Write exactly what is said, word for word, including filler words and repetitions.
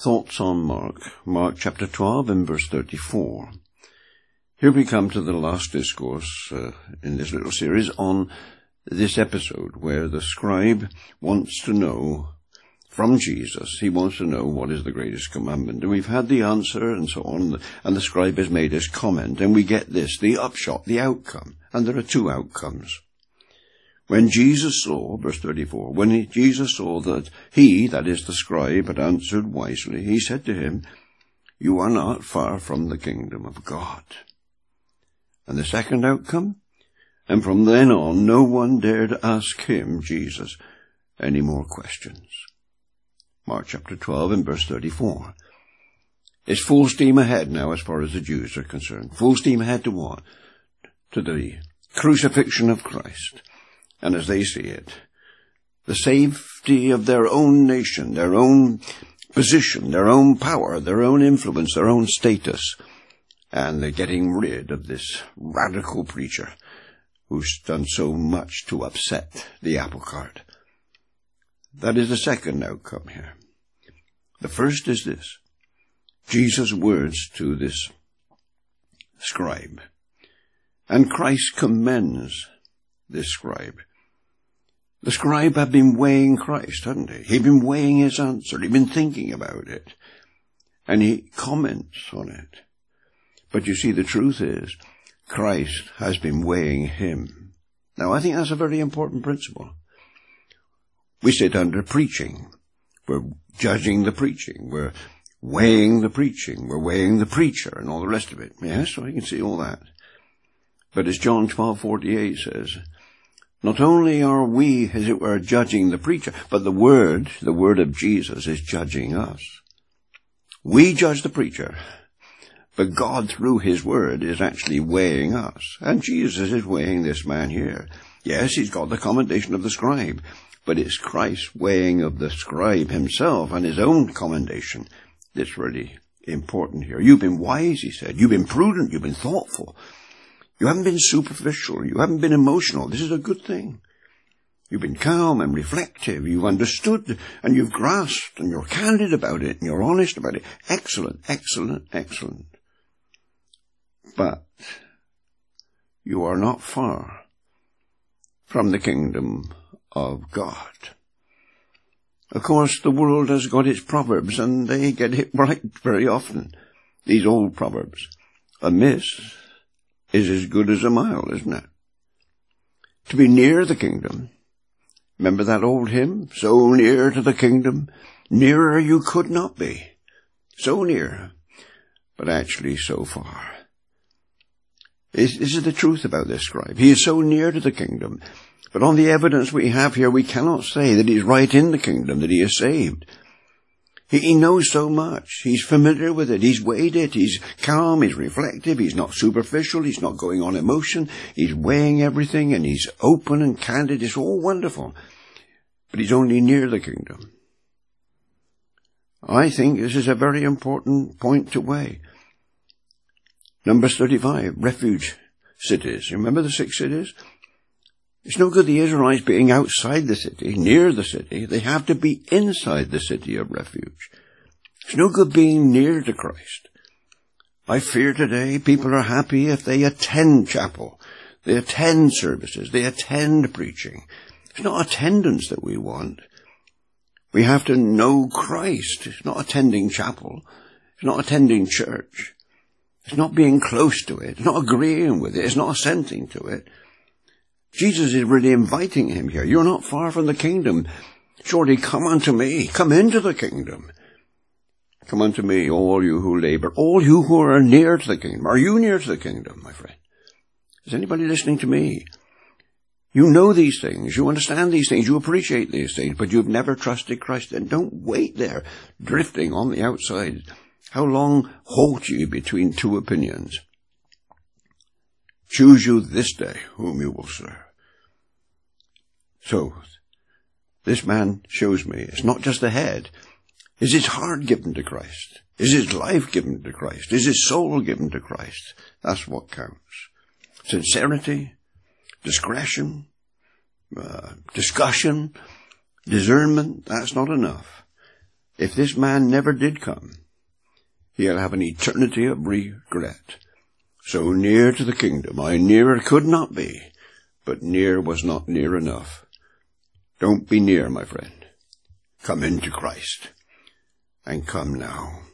Thoughts on Mark, Mark chapter twelve and verse thirty-four. Here we come to the last discourse uh, in this little series on this episode where the scribe wants to know from Jesus, he wants to know what is the greatest commandment. And we've had the answer and so on, and the scribe has made his comment, and we get this, the upshot, the outcome. And there are two outcomes. When Jesus saw, verse thirty-four, when he, Jesus saw that he, that is the scribe, had answered wisely, he said to him, "You are not far from the kingdom of God." And the second outcome, and from then on, no one dared ask him, Jesus, any more questions. Mark chapter twelve and verse thirty-four. It's full steam ahead now as far as the Jews are concerned. Full steam ahead to what? To the crucifixion of Christ. And as they see it, the safety of their own nation, their own position, their own power, their own influence, their own status, and they're getting rid of this radical preacher who's done so much to upset the apple cart. That is the second outcome here. The first is this, Jesus' words to this scribe. And Christ commends this scribe. The scribe had been weighing Christ, hadn't he? He'd been weighing his answer. He'd been thinking about it. And he comments on it. But you see, the truth is, Christ has been weighing him. Now, I think that's a very important principle. We sit under preaching. We're judging the preaching. We're weighing the preaching. We're weighing the preacher and all the rest of it. Yes, so I can see all that. But as John twelve forty-eight says, not only are we, as it were, judging the preacher, but the word, the word of Jesus, is judging us. We judge the preacher, but God, through his word, is actually weighing us. And Jesus is weighing this man here. Yes, he's got the commendation of the scribe, but it's Christ's weighing of the scribe himself and his own commendation that's really important here. You've been wise, he said. You've been prudent. You've been thoughtful. You haven't been superficial. You haven't been emotional. This is a good thing. You've been calm and reflective. You've understood and you've grasped and you're candid about it and you're honest about it. Excellent, excellent, excellent. But you are not far from the kingdom of God. Of course, the world has got its proverbs and they get it right very often. These old proverbs. A miss is as good as a mile, isn't it? To be near the kingdom. Remember that old hymn? So near to the kingdom, nearer you could not be. So near, but actually so far. This, this is the truth about this scribe. He is so near to the kingdom, but on the evidence we have here, we cannot say that he's right in the kingdom, that he is saved. He, he knows so much. He's familiar with it. He's weighed it. He's calm. He's reflective. He's not superficial. He's not going on emotion. He's weighing everything and he's open and candid. It's all wonderful. But he's only near the kingdom. I think this is a very important point to weigh. Numbers thirty-five, refuge cities. Remember the six cities? It's no good the Israelites being outside the city, near the city. They have to be inside the city of refuge. It's no good being near to Christ. I fear today people are happy if they attend chapel. They attend services. They attend preaching. It's not attendance that we want. We have to know Christ. It's not attending chapel. It's not attending church. It's not being close to it. It's not agreeing with it. It's not assenting to it. Jesus is really inviting him here. You're not far from the kingdom. Surely come unto me. Come into the kingdom. Come unto me, all you who labor, all you who are near to the kingdom. Are you near to the kingdom, my friend? Is anybody listening to me? You know these things. You understand these things. You appreciate these things, but you've never trusted Christ. And don't wait there, drifting on the outside. How long halt you between two opinions? Choose you this day whom you will serve. So, this man shows me it's not just the head. Is his heart given to Christ? Is his life given to Christ? Is his soul given to Christ? That's what counts. Sincerity, discretion, uh, discussion, discernment, that's not enough. if this man never did come, he'll have an eternity of regret. So near to the kingdom I nearer could not be, but near was not near enough. Don't be near, my friend. Come into Christ, and come now.